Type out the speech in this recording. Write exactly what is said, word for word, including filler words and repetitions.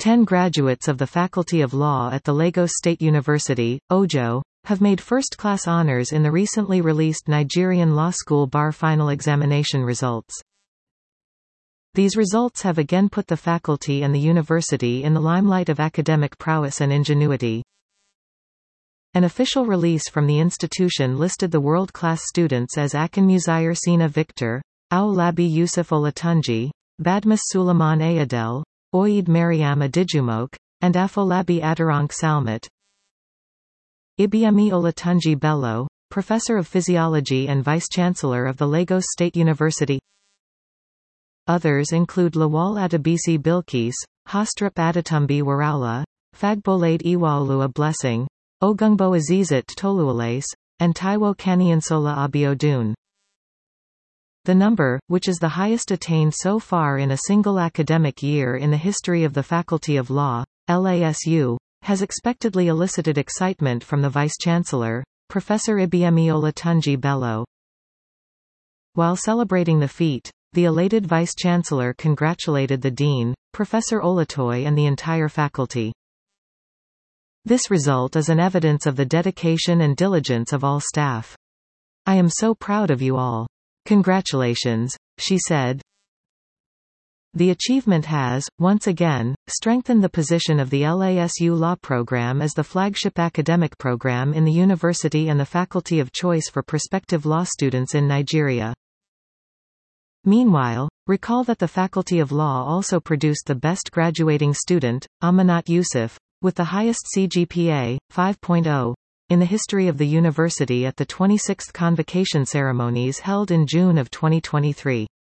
Ten graduates of the Faculty of Law at the Lagos State University, Ojo, have made first-class honors in the recently released Nigerian Law School Bar Final Examination results. These results have again put the faculty and the university in the limelight of academic prowess and ingenuity. An official release from the institution listed the world-class students as Akinmuzair Sina Victor, Aulabi Yusuf Olatunji, Badmus Suleiman Ayadel, Oyed Mariam Adijumoke, and Afolabi Adirank Salmat. Ibiemi Olatunji Bello, Professor of Physiology and Vice-Chancellor of the Lagos State University. Others include Lawal Adebisi Bilkis, Hastrap Adetumbi Waraula, Fagbolade Iwaolua Blessing, Ogungbo Azizat Toluwalace, and Taiwo Kaniansola Abiodun. The number, which is the highest attained so far in a single academic year in the history of the Faculty of Law, L A S U, has expectedly elicited excitement from the Vice-Chancellor, Professor Ibiemi Olatunji Bello. While celebrating the feat, the elated Vice-Chancellor congratulated the Dean, Professor Olatoy, and the entire faculty. This result is an evidence of the dedication and diligence of all staff. I am so proud of you all. Congratulations, she said. The achievement has, once again, strengthened the position of the L A S U Law Program as the flagship academic program in the university and the faculty of choice for prospective law students in Nigeria. Meanwhile, recall that the Faculty of Law also produced the best graduating student, Amanat Yusuf, with the highest C G P A, five point oh, in the history of the university at the twenty-sixth convocation ceremonies held in June of twenty twenty-three.